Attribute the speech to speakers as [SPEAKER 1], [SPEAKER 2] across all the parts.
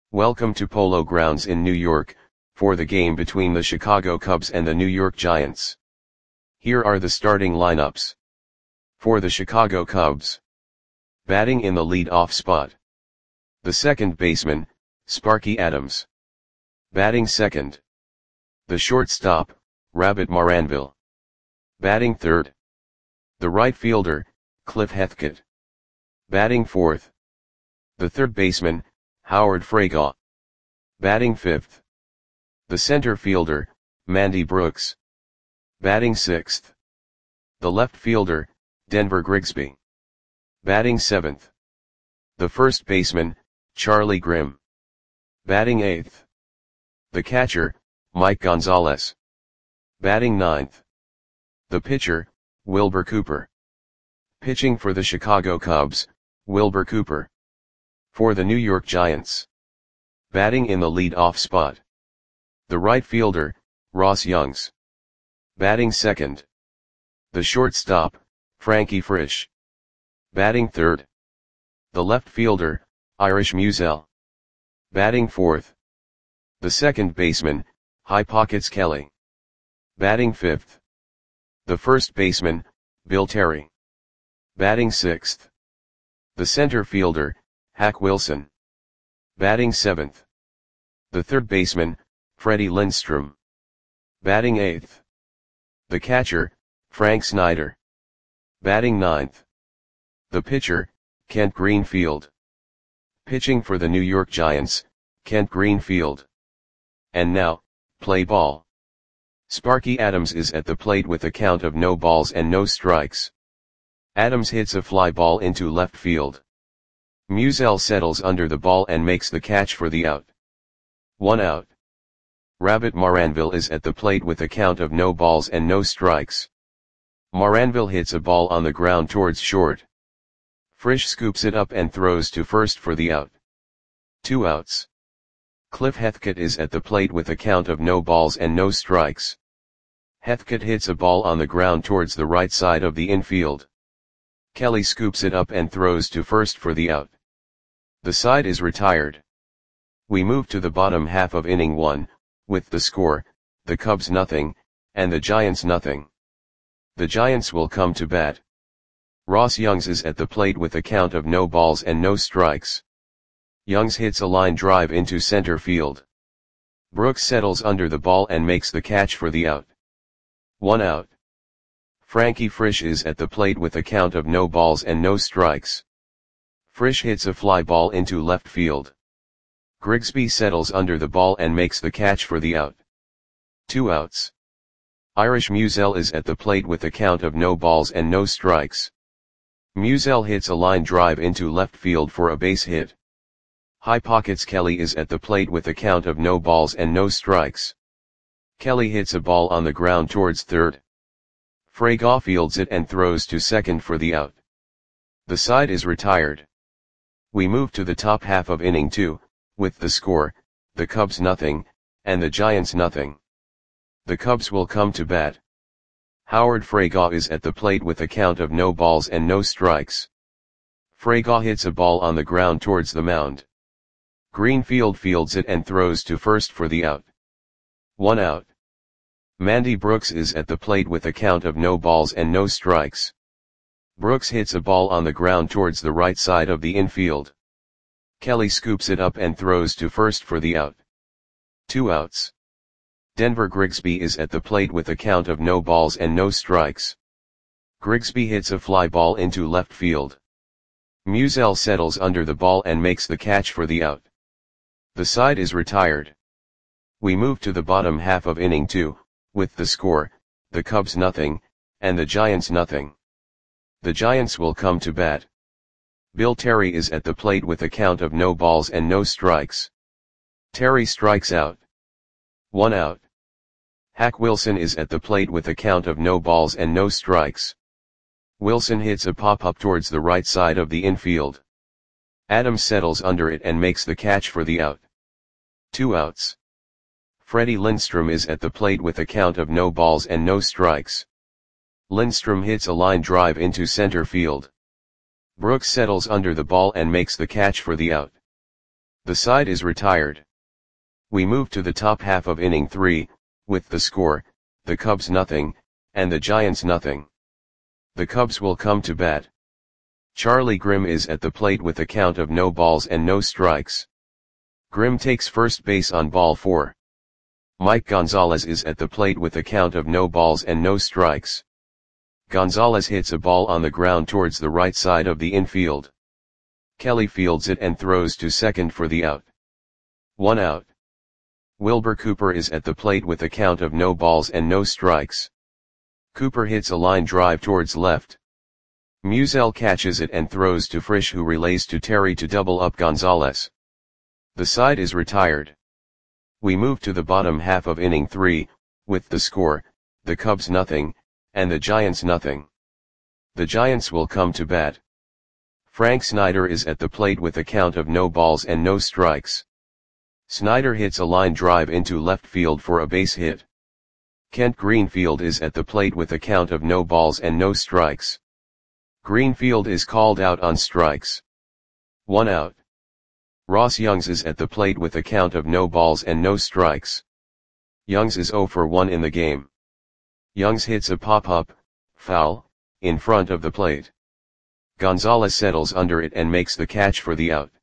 [SPEAKER 1] Welcome to Polo Grounds in New York, for the game between the Chicago Cubs and the New York Giants. Here are the starting lineups. For the Chicago Cubs. Batting in the lead-off spot. The second baseman, Sparky Adams. Batting second. The shortstop, Rabbit Maranville. Batting third. The right fielder, Cliff Heathcote. Batting fourth. The third baseman, Howard Fraga. Batting fifth. The center fielder, Mandy Brooks. Batting sixth. The left fielder, Denver Grigsby. Batting seventh. The first baseman, Charlie Grimm. Batting eighth. The catcher, Mike Gonzalez. Batting ninth. The pitcher, Wilbur Cooper. Pitching for the Chicago Cubs, Wilbur Cooper. For the New York Giants. Batting in the lead-off spot. The right fielder, Ross Youngs. Batting second. The shortstop, Frankie Frisch. Batting third. The left fielder, Irish Musial. Batting fourth. The second baseman, High Pockets Kelly. Batting fifth. The first baseman, Bill Terry. Batting sixth. The center fielder, Hack Wilson. Batting seventh. The third baseman, Freddie Lindstrom. Batting eighth. The catcher, Frank Snyder. Batting ninth. The pitcher, Kent Greenfield. Pitching for the New York Giants, Kent Greenfield. And now, play ball. Sparky Adams is at the plate with a count of no balls and no strikes. Adams hits a fly ball into left field. Musial settles under the ball and makes the catch for the out. 1 out. Rabbit Maranville is at the plate with a count of no balls and no strikes. Maranville hits a ball on the ground towards short. Frisch scoops it up and throws to first for the out. 2 outs. Cliff Heathcote is at the plate with a count of no balls and no strikes. Heathcote hits a ball on the ground towards the right side of the infield. Kelly scoops it up and throws to first for the out. The side is retired. We move to the bottom half of inning 1, with the score, the Cubs nothing, and the Giants nothing. The Giants will come to bat. Ross Youngs is at the plate with a count of no balls and no strikes. Youngs hits a line drive into center field. Brooks settles under the ball and makes the catch for the out. 1 out. Frankie Frisch is at the plate with a count of no balls and no strikes. Frisch hits a fly ball into left field. Grigsby settles under the ball and makes the catch for the out. 2 outs. Irish Musial is at the plate with a count of no balls and no strikes. Musial hits a line drive into left field for a base hit. High Pockets Kelly is at the plate with a count of no balls and no strikes. Kelly hits a ball on the ground towards third. Fraga fields it and throws to second for the out. The side is retired. We move to the top half of inning 2, with the score, the Cubs nothing, and the Giants nothing. The Cubs will come to bat. Howard Fraga is at the plate with a count of no balls and no strikes. Fraga hits a ball on the ground towards the mound. Greenfield fields it and throws to first for the out. 1 out. Mandy Brooks is at the plate with a count of no balls and no strikes. Brooks hits a ball on the ground towards the right side of the infield. Kelly scoops it up and throws to first for the out. 2 outs. Denver Grigsby is at the plate with a count of no balls and no strikes. Grigsby hits a fly ball into left field. Musial settles under the ball and makes the catch for the out. The side is retired. We move to the bottom half of inning 2, with the score, the Cubs nothing, and the Giants nothing. The Giants will come to bat. Bill Terry is at the plate with a count of no balls and no strikes. Terry strikes out. 1 out. Hack Wilson is at the plate with a count of no balls and no strikes. Wilson hits a pop-up towards the right side of the infield. Adams settles under it and makes the catch for the out. 2 outs. Freddie Lindstrom is at the plate with a count of no balls and no strikes. Lindstrom hits a line drive into center field. Brooks settles under the ball and makes the catch for the out. The side is retired. We move to the top half of inning 3, with the score, the Cubs nothing, and the Giants nothing. The Cubs will come to bat. Charlie Grimm is at the plate with a count of no balls and no strikes. Grimm takes first base on ball 4. Mike Gonzalez is at the plate with a count of no balls and no strikes. Gonzalez hits a ball on the ground towards the right side of the infield. Kelly fields it and throws to second for the out. 1 out. Wilbur Cooper is at the plate with a count of no balls and no strikes. Cooper hits a line drive towards left. Musial catches it and throws to Frisch, who relays to Terry to double up Gonzalez. The side is retired. We move to the bottom half of inning 3, with the score, the Cubs nothing, and the Giants nothing. The Giants will come to bat. Frank Snyder is at the plate with a count of no balls and no strikes. Snyder hits a line drive into left field for a base hit. Kent Greenfield is at the plate with a count of no balls and no strikes. Greenfield is called out on strikes. 1 out. Ross Youngs is at the plate with a count of no balls and no strikes. Youngs is 0 for 1 in the game. Youngs hits a pop-up, foul, in front of the plate. Gonzalez settles under it and makes the catch for the out.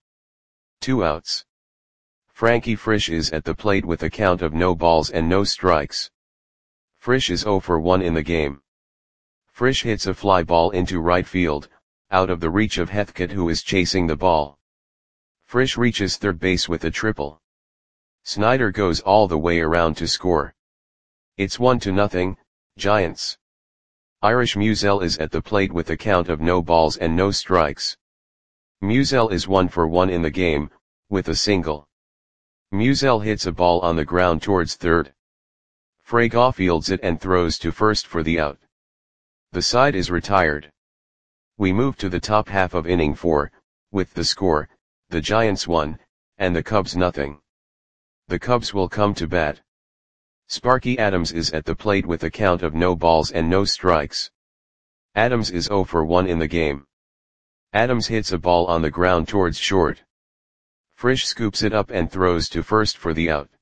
[SPEAKER 1] 2 outs. Frankie Frisch is at the plate with a count of no balls and no strikes. Frisch is 0 for 1 in the game. Frisch hits a fly ball into right field, out of the reach of Heathcote, who is chasing the ball. Frisch reaches third base with a triple. Snyder goes all the way around to score. It's 1-0, Giants. Irish Musial is at the plate with a count of no balls and no strikes. Musial is 1 for 1 in the game, with a single. Musial hits a ball on the ground towards third. Fraga fields it and throws to first for the out. The side is retired. We move to the top half of inning 4, with the score, the Giants 1, and the Cubs nothing. The Cubs will come to bat. Sparky Adams is at the plate with a count of no balls and no strikes. Adams is 0 for 1 in the game. Adams hits a ball on the ground towards short. Frisch scoops it up and throws to first for the out.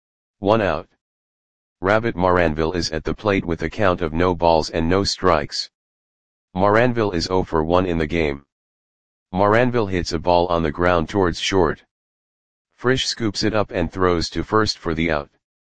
[SPEAKER 1] 1 out. Rabbit Maranville is at the plate with a count of no balls and no strikes. Maranville is 0 for 1 in the game. Maranville hits a ball on the ground towards short. Frisch scoops it up and throws to first for the out.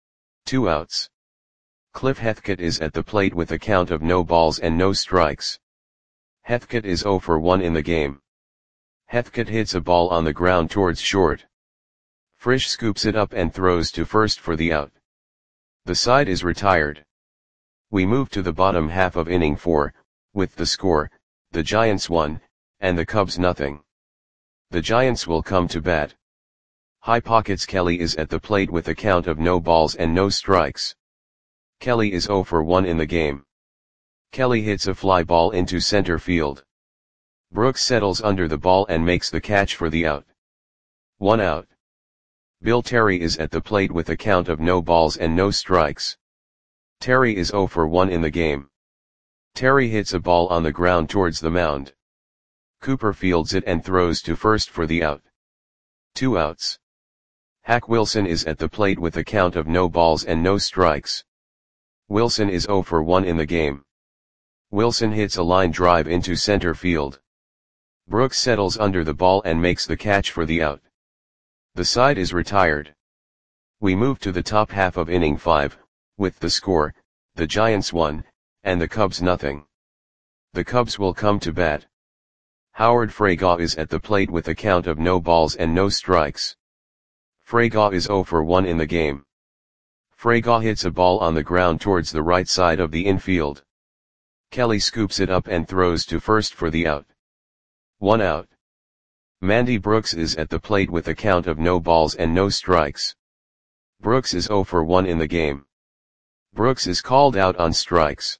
[SPEAKER 1] 2 outs. Cliff Heathcote is at the plate with a count of no balls and no strikes. Heathcote is 0 for 1 in the game. Heathcote hits a ball on the ground towards short. Frisch scoops it up and throws to first for the out. The side is retired. We move to the bottom half of inning 4, with the score, the Giants 1, and the Cubs nothing. The Giants will come to bat. High Pockets Kelly is at the plate with a count of no balls and no strikes. Kelly is 0 for 1 in the game. Kelly hits a fly ball into center field. Brooks settles under the ball and makes the catch for the out. 1 out. Bill Terry is at the plate with a count of no balls and no strikes. Terry is 0 for 1 in the game. Terry hits a ball on the ground towards the mound. Cooper fields it and throws to first for the out. 2 outs. Hack Wilson is at the plate with a count of no balls and no strikes. Wilson is 0 for 1 in the game. Wilson hits a line drive into center field. Brooks settles under the ball and makes the catch for the out. The side is retired. We move to the top half of inning 5, with the score, the Giants 1, and the Cubs nothing. The Cubs will come to bat. Howard Fraga is at the plate with a count of no balls and no strikes. Fraga is 0 for 1 in the game. Fraga hits a ball on the ground towards the right side of the infield. Kelly scoops it up and throws to first for the out. 1 out. Mandy Brooks is at the plate with a count of no balls and no strikes. Brooks is 0 for 1 in the game. Brooks is called out on strikes.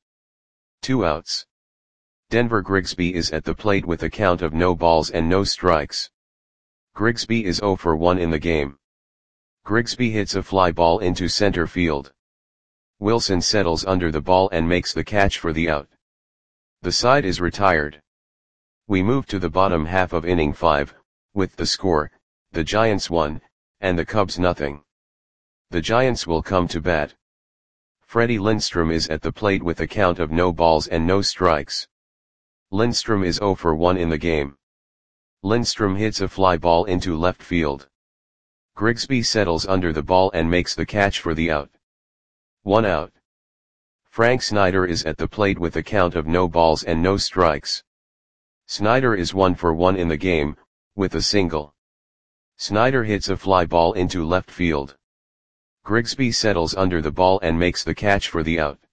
[SPEAKER 1] 2 outs. Denver Grigsby is at the plate with a count of no balls and no strikes. Grigsby is 0 for 1 in the game. Grigsby hits a fly ball into center field. Wilson settles under the ball and makes the catch for the out. The side is retired. We move to the bottom half of inning 5, with the score, the Giants 1, and the Cubs nothing. The Giants will come to bat. Freddie Lindstrom is at the plate with a count of no balls and no strikes. Lindstrom is 0 for 1 in the game. Lindstrom hits a fly ball into left field. Grigsby settles under the ball and makes the catch for the out. 1 out. Frank Snyder is at the plate with a count of no balls and no strikes. Snyder is 1 for 1 in the game, with a single. Snyder hits a fly ball into left field. Grigsby settles under the ball and makes the catch for the out.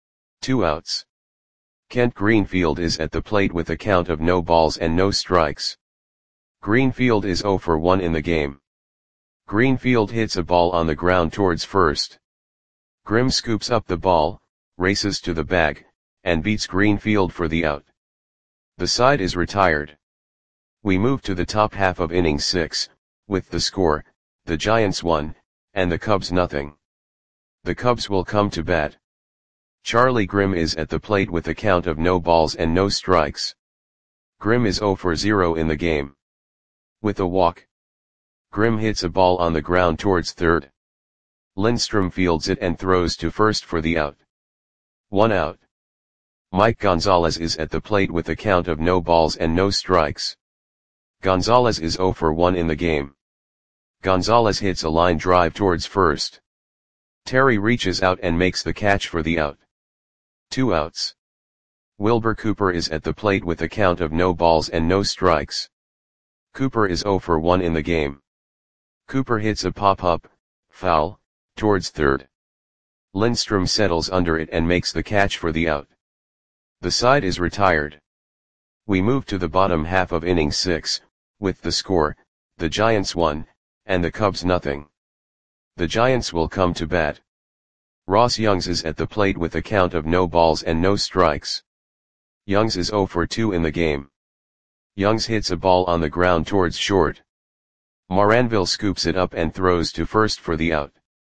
[SPEAKER 1] 2 outs. Kent Greenfield is at the plate with a count of no balls and no strikes. Greenfield is 0 for 1 in the game. Greenfield hits a ball on the ground towards first. Grimm scoops up the ball, races to the bag, and beats Greenfield for the out. The side is retired. We move to the top half of inning 6, with the score, the Giants 1, and the Cubs nothing. The Cubs will come to bat. Charlie Grimm is at the plate with a count of no balls and no strikes. Grimm is 0 for 0 in the game. With a walk, Grimm hits a ball on the ground towards third. Lindstrom fields it and throws to first for the out. 1 out. Mike Gonzalez is at the plate with a count of no balls and no strikes. Gonzalez is 0 for 1 in the game. Gonzalez hits a line drive towards first. Terry reaches out and makes the catch for the out. 2 outs. Wilbur Cooper is at the plate with a count of no balls and no strikes. Cooper is 0 for 1 in the game. Cooper hits a pop-up, foul, towards third. Lindstrom settles under it and makes the catch for the out. The side is retired. We move to the bottom half of inning 6, with the score, the Giants 1, and the Cubs nothing. The Giants will come to bat. Ross Youngs is at the plate with a count of no balls and no strikes. Youngs is 0 for 2 in the game. Youngs hits a ball on the ground towards short. Moranville scoops it up and throws to first for the out.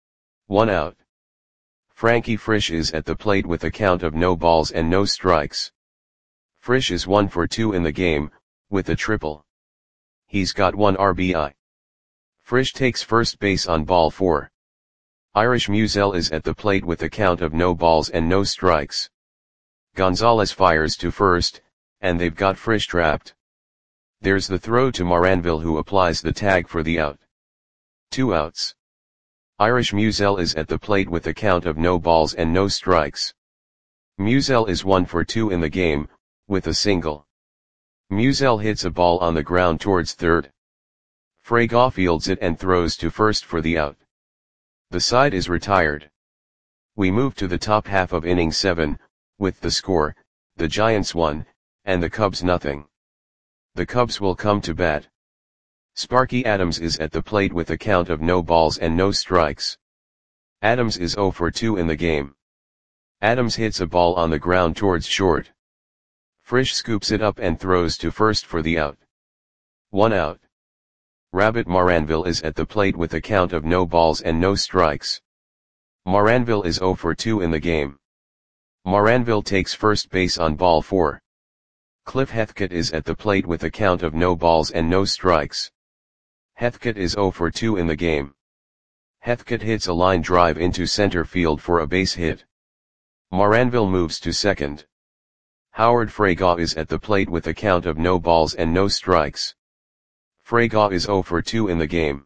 [SPEAKER 1] 1 out. Frankie Frisch is at the plate with a count of no balls and no strikes. Frisch is 1 for 2 in the game, with a triple. He's got 1 RBI. Frisch takes first base on ball 4. Irish Musiel is at the plate with a count of no balls and no strikes. Gonzalez fires to first, and they've got Frisch trapped. There's the throw to Moranville, who applies the tag for the out. 2 outs. Irish Musiel is at the plate with a count of no balls and no strikes. Musiel is 1 for 2 in the game, with a single. Musiel hits a ball on the ground towards third. Fraga fields it and throws to first for the out. The side is retired. We move to the top half of inning 7, with the score, the Giants 1, and the Cubs nothing. The Cubs will come to bat. Sparky Adams is at the plate with a count of no balls and no strikes. Adams is 0 for 2 in the game. Adams hits a ball on the ground towards short. Frisch scoops it up and throws to first for the out. 1 out. Rabbit Moranville is at the plate with a count of no balls and no strikes. Moranville is 0 for 2 in the game. Moranville takes first base on ball 4. Cliff Heathcote is at the plate with a count of no balls and no strikes. Heathcote is 0 for 2 in the game. Heathcote hits a line drive into center field for a base hit. Moranville moves to second. Howard Fraga is at the plate with a count of no balls and no strikes. Fraga is 0 for 2 in the game.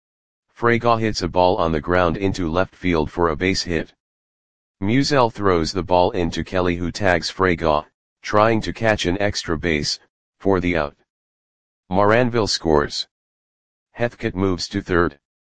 [SPEAKER 1] Fraga hits a ball on the ground into left field for a base hit. Musiel throws the ball into Kelly, who tags Fraga, trying to catch an extra base, for the out. Moranville scores. Heathcote moves to third.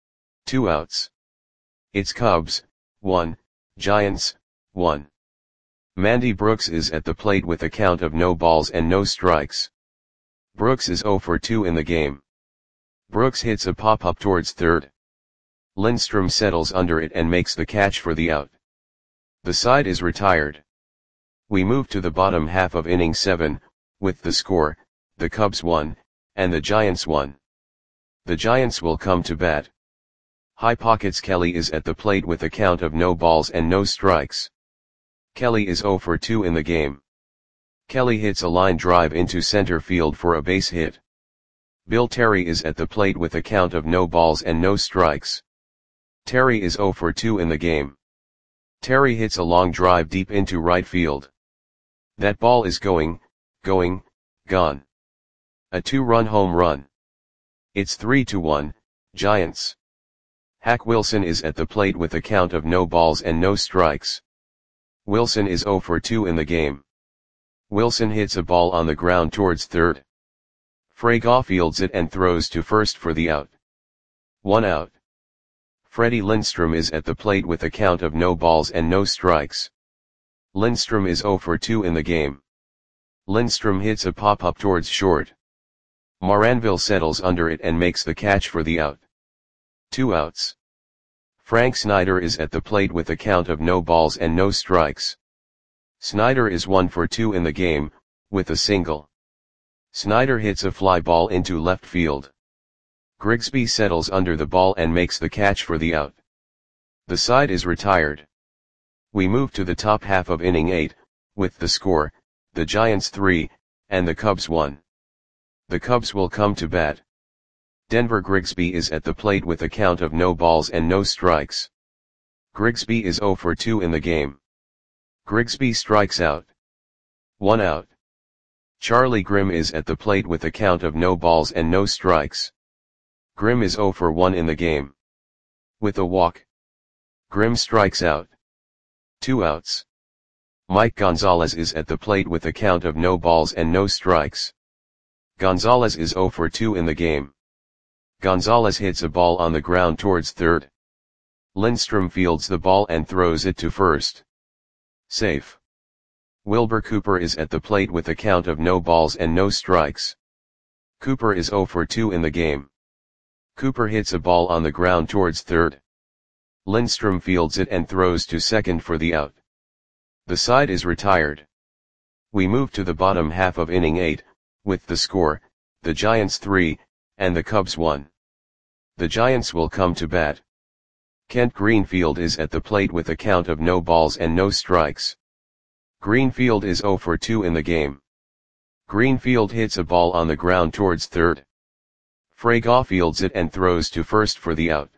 [SPEAKER 1] 2 outs. It's Cubs, 1, Giants, 1. Mandy Brooks is at the plate with a count of no balls and no strikes. Brooks is 0 for 2 in the game. Brooks hits a pop-up towards third. Lindstrom settles under it and makes the catch for the out. The side is retired. We move to the bottom half of inning 7, with the score, the Cubs 1, and the Giants 1. The Giants will come to bat. High Pockets Kelly is at the plate with a count of no balls and no strikes. Kelly is 0 for 2 in the game. Kelly hits a line drive into center field for a base hit. Bill Terry is at the plate with a count of no balls and no strikes. Terry is 0 for 2 in the game. Terry hits a long drive deep into right field. That ball is gone. A 2-run home run. It's 3-1, Giants. Hack Wilson is at the plate with a count of no balls and no strikes. Wilson is 0 for 2 in the game. Wilson hits a ball on the ground towards third. Fraga fields it and throws to first for the out. 1 out. Freddie Lindstrom is at the plate with a count of no balls and no strikes. Lindstrom is 0 for 2 in the game. Lindstrom hits a pop-up towards short. Moranville settles under it and makes the catch for the out. 2 outs. Frank Snyder is at the plate with a count of no balls and no strikes. Snyder is 1 for 2 in the game, with a single. Snyder hits a fly ball into left field. Grigsby settles under the ball and makes the catch for the out. The side is retired. We move to the top half of inning 8, with the score, the Giants 3, and the Cubs 1. The Cubs will come to bat. Denver Grigsby is at the plate with a count of no balls and no strikes. Grigsby is 0 for 2 in the game. Grigsby strikes out. 1 out. Charlie Grimm is at the plate with a count of no balls and no strikes. Grimm is 0 for 1 in the game. With a walk. Grimm strikes out. 2 outs. Mike Gonzalez is at the plate with a count of no balls and no strikes. Gonzalez is 0 for 2 in the game. Gonzalez hits a ball on the ground towards third. Lindstrom fields the ball and throws it to first. Safe. Wilbur Cooper is at the plate with a count of no balls and no strikes. Cooper is 0 for 2 in the game. Cooper hits a ball on the ground towards third. Lindstrom fields it and throws to second for the out. The side is retired. We move to the bottom half of inning 8, with the score, the Giants 3, and the Cubs 1. The Giants will come to bat. Kent Greenfield is at the plate with a count of no balls and no strikes. Greenfield is 0 for 2 in the game. Greenfield hits a ball on the ground towards third. Fraga fields it and throws to first for the out.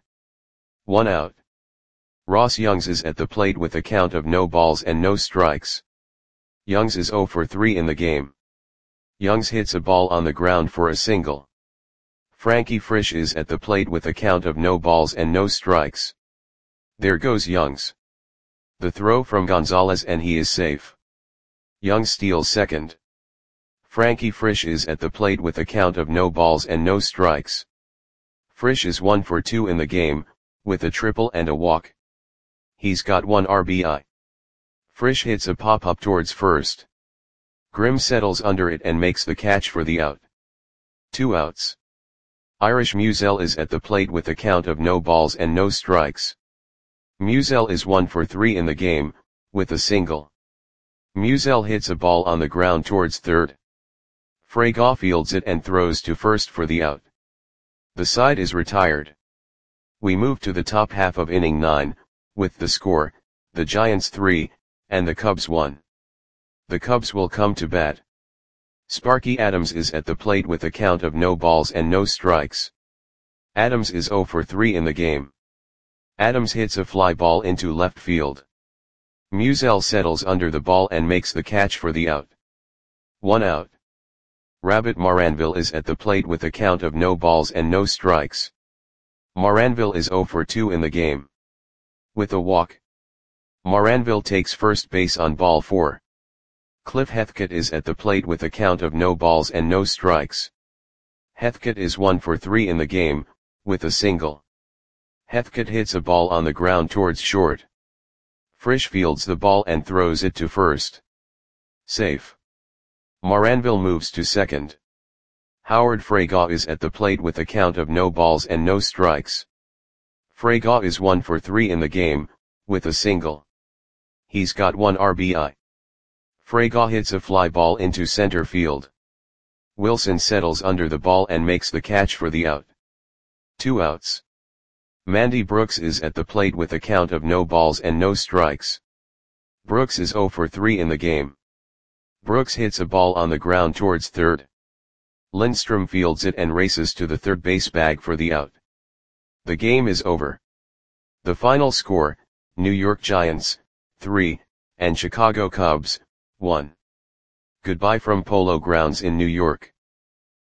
[SPEAKER 1] 1 out. Ross Youngs is at the plate with a count of no balls and no strikes. Youngs is 0 for 3 in the game. Youngs hits a ball on the ground for a single. Frankie Frisch is at the plate with a count of no balls and no strikes. There goes Youngs. The throw from Gonzalez and he is safe. Youngs steals second. Frankie Frisch is at the plate with a count of no balls and no strikes. Frisch is 1 for 2 in the game, with a triple and a walk. He's got 1 RBI. Frisch hits a pop-up towards first. Grimm settles under it and makes the catch for the out. 2 outs. Irish Musial is at the plate with a count of no balls and no strikes. Musial is 1 for 3 in the game, with a single. Musial hits a ball on the ground towards third. Fraga fields it and throws to first for the out. The side is retired. We move to the top half of inning 9, with the score, the Giants 3, and the Cubs 1. The Cubs will come to bat. Sparky Adams is at the plate with a count of no balls and no strikes. Adams is 0 for 3 in the game. Adams hits a fly ball into left field. Musial settles under the ball and makes the catch for the out. 1 out. Rabbit Moranville is at the plate with a count of no balls and no strikes. Moranville is 0 for 2 in the game. With a walk. Moranville takes first base on ball 4. Cliff Heathcote is at the plate with a count of no balls and no strikes. Heathcote is 1 for 3 in the game, with a single. Heathcote hits a ball on the ground towards short. Frisch fields the ball and throws it to first. Safe. Moranville moves to second. Howard Fraga is at the plate with a count of no balls and no strikes. Fraga is 1 for 3 in the game, with a single. He's got 1 RBI. Fraga hits a fly ball into center field. Wilson settles under the ball and makes the catch for the out. 2 outs. Mandy Brooks is at the plate with a count of no balls and no strikes. Brooks is 0 for 3 in the game. Brooks hits a ball on the ground towards third. Lindstrom fields it and races to the third base bag for the out. The game is over. The final score, New York Giants, 3, and Chicago Cubs, 1. Goodbye from Polo Grounds in New York.